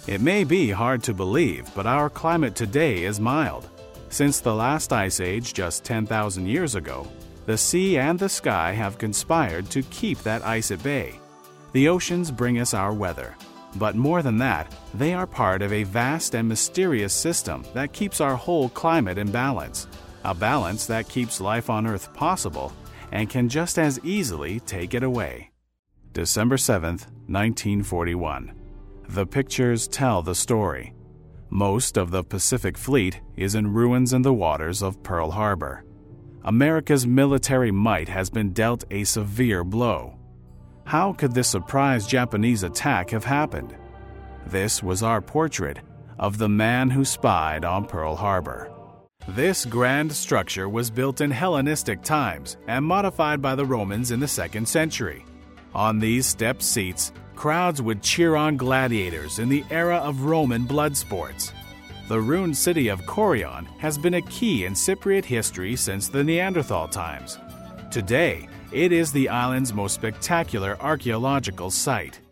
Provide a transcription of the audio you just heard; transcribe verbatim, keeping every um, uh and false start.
It may be hard to believe, but our climate today is mild. Since the last ice age just ten thousand years ago, the sea and the sky have conspired to keep that ice at bay. The oceans bring us our weather. But more than that, they are part of a vast and mysterious system that keeps our whole climate in balance. A balance that keeps life on Earth possible and can just as easily take it away. December seventh, nineteen forty-one. The pictures tell the story. Most of the Pacific Fleet is in ruins in the waters of Pearl Harbor. America's military might has been dealt a severe blow. How could this surprise Japanese attack have happened? This was our portrait of the man who spied on Pearl Harbor. This grand structure was built in Hellenistic times and modified by the Romans in the second century. On these stepped seats, crowds would cheer on gladiators in the era of Roman blood sports. The ruined city of Corion has been a key in Cypriot history since the Neanderthal times. Today, it is the island's most spectacular archaeological site.